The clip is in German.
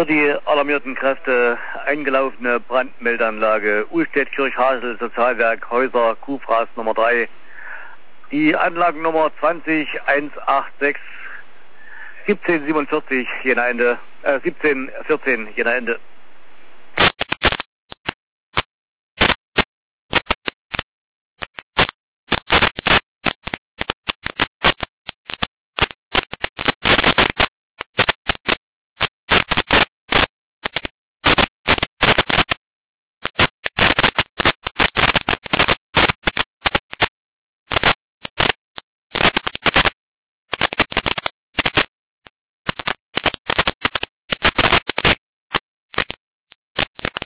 Für die alarmierten Kräfte eingelaufene Brandmeldeanlage Uhlstedt-Kirchhasel, Sozialwerk Häuser, Kufraß Nummer 3. Die Anlagennummer 20186 1747 Jena Ende, 1714 Jena Ende.